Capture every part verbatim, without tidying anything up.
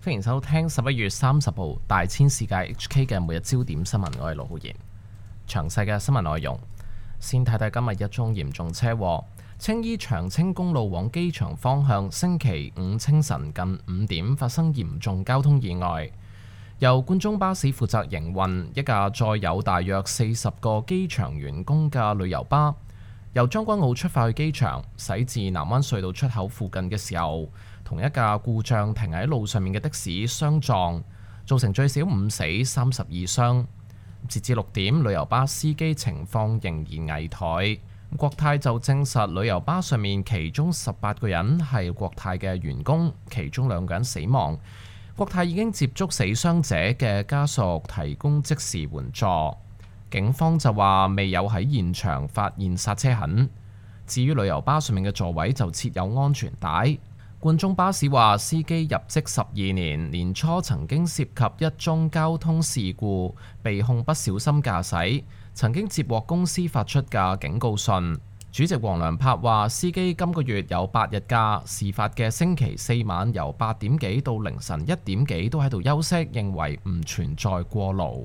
歡迎收聽十一月三十號大千世界 H K 嘅每日焦點新聞，我係盧浩然。詳細嘅新聞內容，先睇睇今日一宗嚴重車禍。青衣長青公路往機場方向，星期五清晨近五點發生嚴重交通意外。由冠忠巴士負責營運，一架載有大約四十個機場員工嘅旅遊巴，由將軍澳出發去機場，駛至南灣隧道出口附近嘅時候，同一架故障停喺路上面嘅的，的士相撞，造成最少五死三十二傷。截至六點，旅遊巴司機情況仍然危殆。國泰就證實旅遊巴上面其中十八個人係國泰嘅員工，其中兩個人死亡。國泰已經接觸死傷者嘅家屬，提供即時援助。警方就話未有喺現場發現剎車痕。至於旅遊巴上面嘅座位就設有安全帶。冠忠巴士話，司機入職十二年，年初曾經涉及一宗交通事故，被控不小心駕駛，曾經接獲公司發出嘅警告信。主席黃良柏話，司機今個月有八日假，事發嘅星期四晚由八點幾到凌晨一點幾都喺度休息，認為唔存在過勞。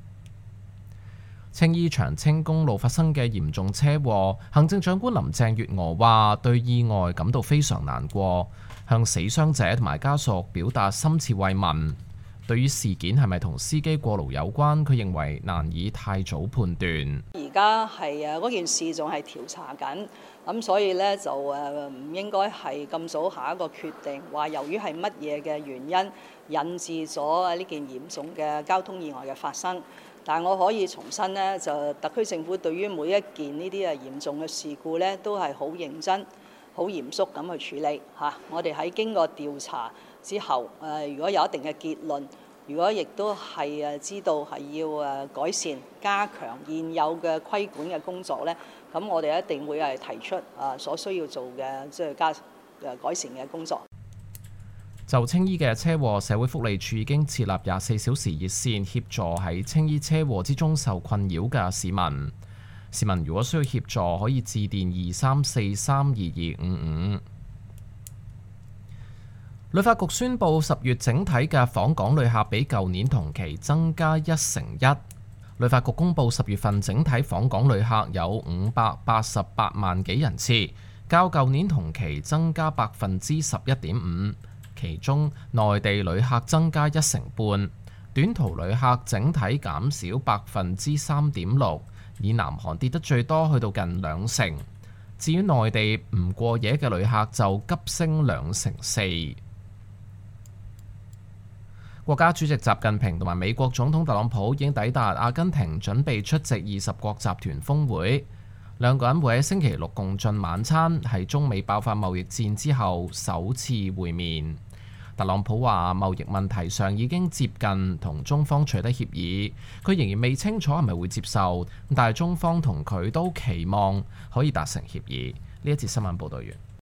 青衣長青公路發生嘅嚴重車禍，行政長官林鄭月娥話對意外感到非常難過，向死傷者同埋家屬表達深切慰問。對於事件係咪同司機過勞有關，佢認為難以太早判斷。 而家係誒嗰件事仲係調查緊，咁所以咧就誒唔應該係咁早下一個決定，話由於係乜嘢嘅原因引致咗呢件嚴重嘅交通意外嘅發生。但係我可以重申呢，就特區政府對於每一件呢啲誒嚴重嘅事故呢，都係好認真、好嚴肅咁去處理嚇。我哋喺經過調查之後，誒如果有一定嘅結論，如果亦都係誒知道係要誒改善、加強現有嘅規管嘅工作呢，咁我哋一定會係提出誒所需要做嘅即係加誒改善嘅工作。 就青衣嘅車禍，社會福利署已經設立廿四小時熱線，協助喺青衣車禍之中受困擾嘅市民。市民如果需要協助，可以致電二三四三二二五五。旅發局宣布，十月整體嘅訪港旅客比舊年同期增加一成一。旅發局公布十月份整體訪港旅客有五百八十八萬幾人次，較舊年同期增加百分之十一點五。其中內地旅客增加一成半，短途旅客整體減少百分之三點六，以南韓跌得最多，去到近兩成。至於內地唔過夜嘅旅客就急升兩成四。國家主席習近平同埋美國總統特朗普已經抵達阿根廷，準備出席二十國集團峰會。兩個人會喺星期六共進晚餐，係中美爆發貿易戰之後首次會面。特朗普話貿易問題上已經接近同中方取得協議，佢仍然未清楚係咪會接受，但係中方同佢都期望可以達成協議。呢一節新聞報導完。